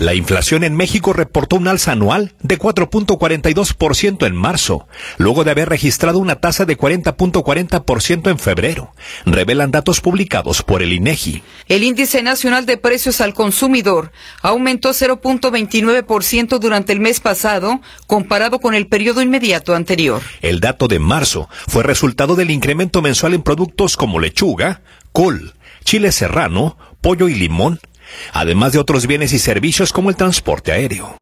La inflación en México reportó un alza anual de 4.42% en marzo, luego de haber registrado una tasa de 40.40% en febrero, revelan datos publicados por el INEGI. El índice nacional de precios al consumidor aumentó 0.29% durante el mes pasado, comparado con el periodo inmediato anterior. El dato de marzo fue resultado del incremento mensual en productos como lechuga, col, chile serrano, pollo y limón, además de otros bienes y servicios como el transporte aéreo.